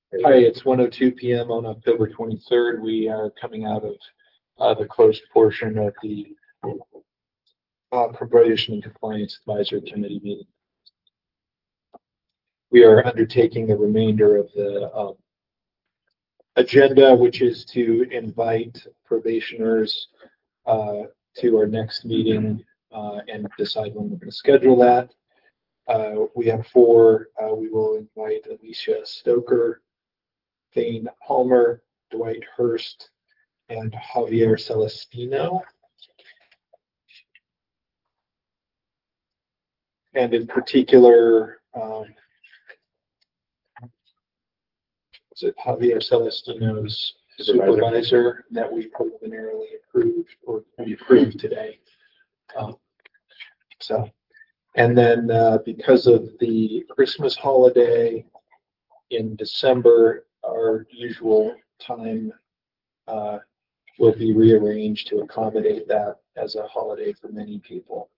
Hi, it's 1:02 p.m. on October 23rd. We are coming out of the closed portion of the Probation and Compliance Advisory Committee meeting. We are undertaking the remainder of the agenda, which is to invite probationers to our next meeting and decide when we're going to schedule that. We have four. We will invite Alicia Stoker, Thane Palmer, Dwight Hurst, and Javier Celestino. And in particular, was it Javier Celestino's supervisor that we preliminarily approved, or we approved today. And then because of the Christmas holiday in December, our usual time will be rearranged to accommodate that as a holiday for many people.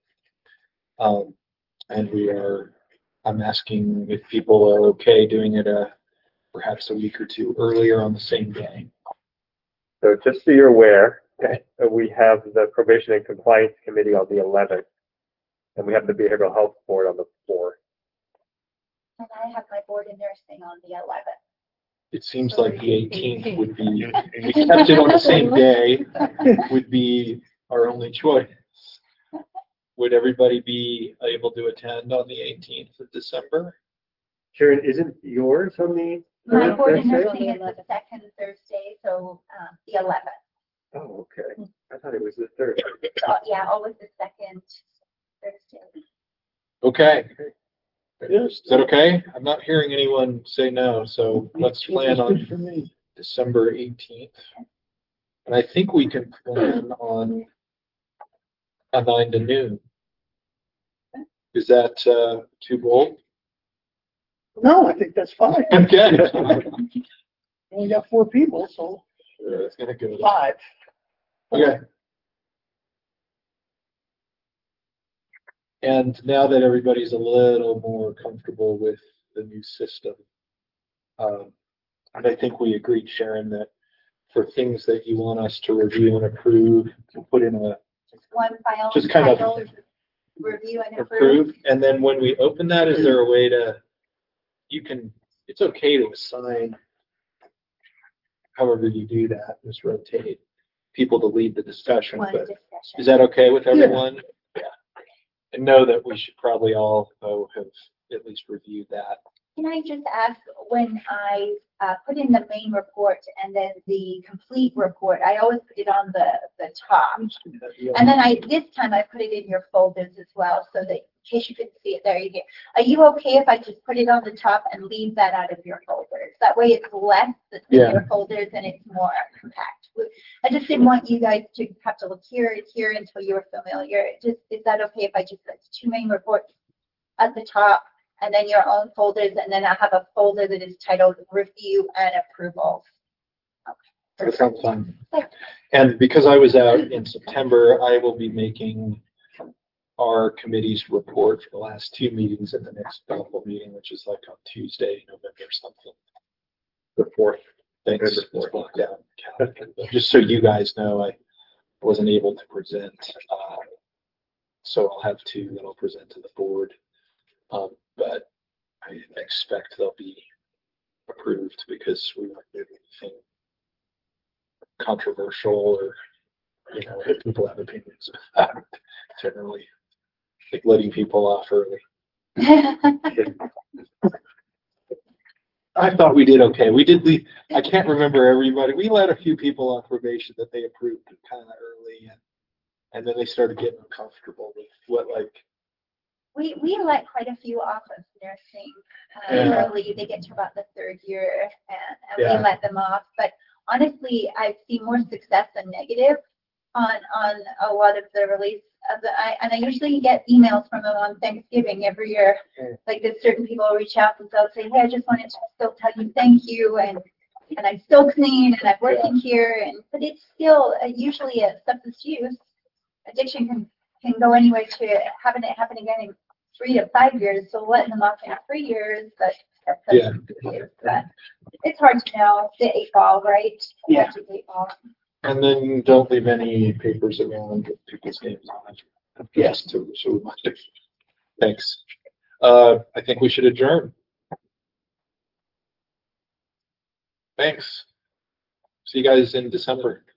And I'm asking if people are okay doing it perhaps a week or two earlier on the same day. So just so you're aware, we have the Probation and Compliance Committee on the 11th, and we have the Behavioral Health Board on the 4th. And I have my board in nursing on the 11th. It seems like the 18th would be, if we kept it on the same day, would be our only choice. Would everybody be able to attend on the 18th of December? Sharon, isn't yours on the My board in nursing is the second Thursday, so the 11th. Oh, okay. I thought it was the 3rd. Yeah, always the second Thursday. Okay. Is that okay? I'm not hearing anyone say no, so let's plan on December 18th. And I think we can plan on a 9 to noon. Is that too bold? No, I think that's fine. Okay. We only got 4 people, so It's gonna go 5. Okay. And now that everybody's a little more comfortable with the new system, and I think we agreed, Sharon, that for things that you want us to review and approve, you put in a One file. just kind of review and approve. And then when we open that, is there a way to, it's okay to assign, however you do that, just rotate people to lead the discussion. But is that okay with everyone? Yeah. And know that we should probably all, though, have at least reviewed that. Can I just ask, when I put in the main report and then the complete report, I always put it on the top. And then this time I put it in your folders as well, so that in case you couldn't see it there, you get. Are you okay if I just put it on the top and leave that out of your folders? That way it's less that's in your folders and it's more compact. I just didn't want you guys to have to look here until you were familiar. Is that okay if I just put 2 main reports at the top and then your own folders, and then I have a folder that is titled Review and Approvals? Okay. That sounds fun. And because I was out in September, I will be making our committee's report for the last 2 meetings at the next Belleville meeting, which is like on Tuesday, November something. The 4th. Thanks. Blocked out. Just so you guys know, I wasn't able to present, so I'll have 2 that I'll present to the board. But I expect they'll be approved because we don't do anything controversial or, if people have opinions about it, generally, like letting people off early. I thought we did okay. I can't remember everybody. We let a few people on probation that they approved kind of early, and then they started getting uncomfortable with what, like. We let quite a few off of nursing early. They get to about the 3rd year, and we let them off. But honestly, I've seen more success than negative on a lot of the release of and I usually get emails from them on Thanksgiving every year. Like there's certain people will reach out and they'll say, "Hey, I just wanted to still tell you thank you, and I'm still clean and I'm working here." But it's still usually a substance use addiction can go anywhere to having it happen again in 3 to 5 years. So letting them off in 3 years, but that's It's hard to know, the 8 ball, right? Yeah. Magic 8 ball. And then don't leave any papers around with people's names on it. Yes. So thanks. I think we should adjourn. Thanks. See you guys in December.